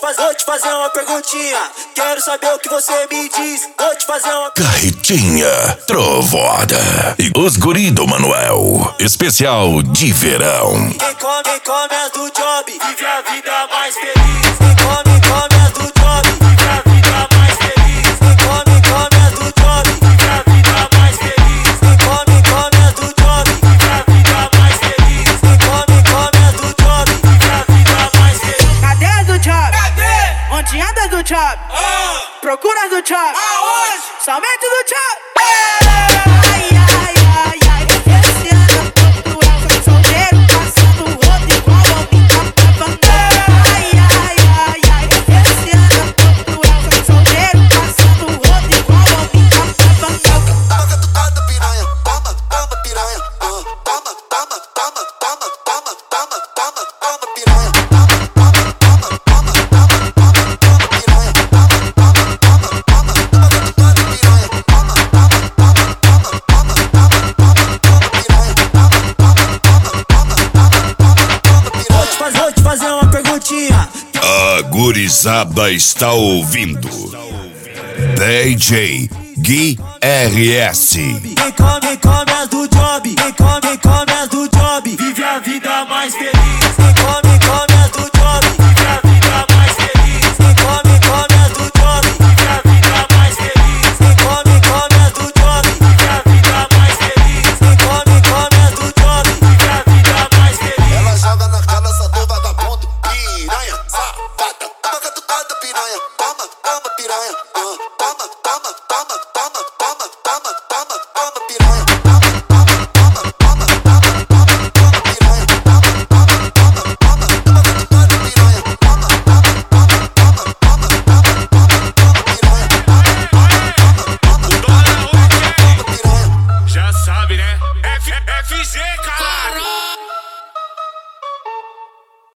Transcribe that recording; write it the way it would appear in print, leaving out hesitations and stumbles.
te fazer uma perguntinha. Quero saber o que você me diz. Vou te fazer uma Carretinha Trovoada e os guri do Manuel, especial de verão. Quem come as do job, vive a vida mais feliz. Quem come as do job, vive a vida mais feliz. Quem come as do job, vive a vida mais feliz. Quem come as do job, vive a vida mais feliz. Quem come as do job, vive a vida mais feliz. Cadê as do job? Cadê? Onde anda as do job? Procura as do job. Aonde? Somente do job. Ai, ai, ai, ai. Esse ano todo eu sou solteiro, passando o rodo igual ao pica-pau. Ai, ai, ai, ai. Esse ano todo eu sou solteiro, passando o rodo igual ao pica-pau. Toma catucada piranha, toma, toma piranha, toma, toma, toma, toma, toma, toma, toma, toma piranha, toma, toma, toma, toma, toma, toma piranha, toma, toma, toma, toma, toma catucada piranha, toma, toma, toma, toma, toma, toma piranha, toma, toma, toma, toma, toma piranha. Vou te fazer uma perguntinha. A gurizada está ouvindo DJ Gui RS. Quem come as do job, quem come as do job, vive a vida mais feliz. Quem come as do job, vive a vida mais feliz. Quem come as do job, vive a vida mais feliz. Quem come as do job, vive a vida mais feliz. Quem come as do job, vive a vida mais feliz. Ela joga na cara essa do vagabundo, piranha, safada. Toma catucada piranha, toma, toma piranha, toma, toma, toma, toma, toma, toma, toma, toma piranha, toma, toma, toma, toma, toma, toma piranha, toma, toma, toma, toma, toma catucada piranha, toma, toma, toma, toma, toma, toma piranha, toma, toma, toma, toma piranha. Já sabe, né? FG, caralho!